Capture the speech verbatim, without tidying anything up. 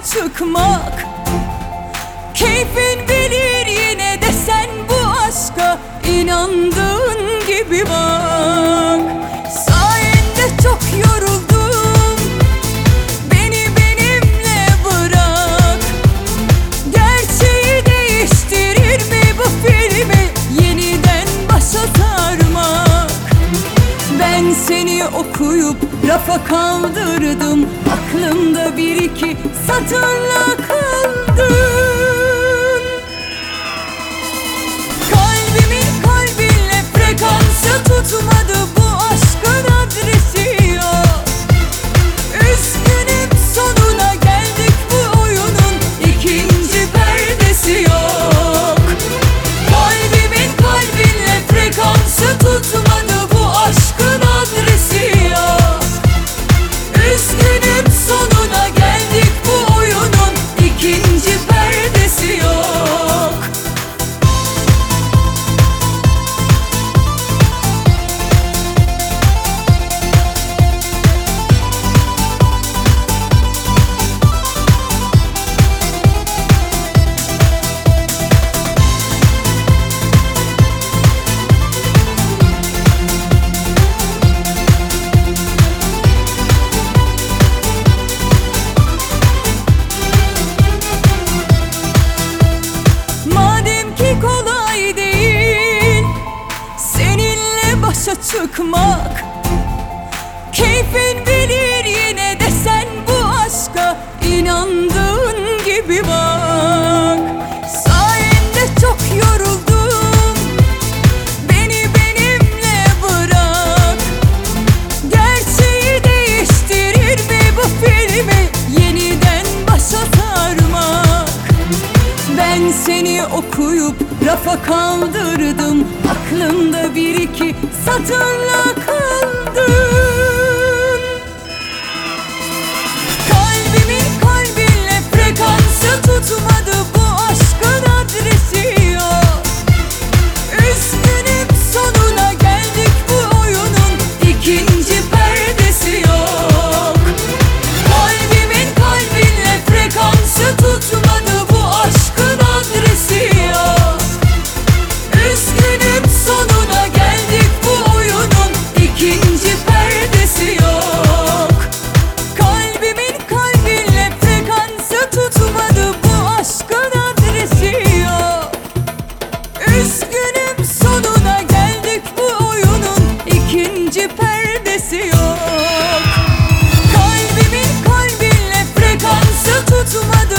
çıkmak. Keyfin bilir yine de sen bu aşka inandığın gibi bak. Sayende çok yoruldum, beni benimle bırak. Gerçeği değiştirir mi bu filmi yeniden başa sarmak? Ben seni okuyup rafa kaldırdım, aklımda bir iki satırla kaldın. Kalbimin kalbinle frekansı tutmadı, bu aşkın adresi yok. Üzgünüm, sonuna geldik, bu oyunun ikinci perdesi yok. Kalbimin kalbinle frekansı tutmadı, bu aşkın adresi yok. Üzgünüm, sonuna geldik, bu oyunun ikinci perdesi yok. Kolay değil seninle başa çıkmak. Keyfin bilir yine de sen bu aşka inandığın gibi bak. Sayende çok yoruldum, beni benimle bırak. Gerçeği değiştirir mi bu filmi yeniden başa sarmak? Ben seni okuyup rafa kaldırdım, aklımda bir iki satırla kaldın. Kalbimin kalbinle frekansı tutmadı, bu aşkın adresi yok. Üzgünüm, sonuna geldik, bu oyunun ikinci perdesi yok. Kalbimin kalbinle frekansı tutmadı, bu aşkın adresi yok. Üzgünüm, sonuna geldik, bu oyunun ikinci perdesi yok. Kalbimin kalbinle frekansı tutmadı, bu aşkın adresi yok. Üzgünüm, sonuna geldik, bu oyunun ikinci perdesi yok. Kalbimin kalbinle frekansı tutmadı,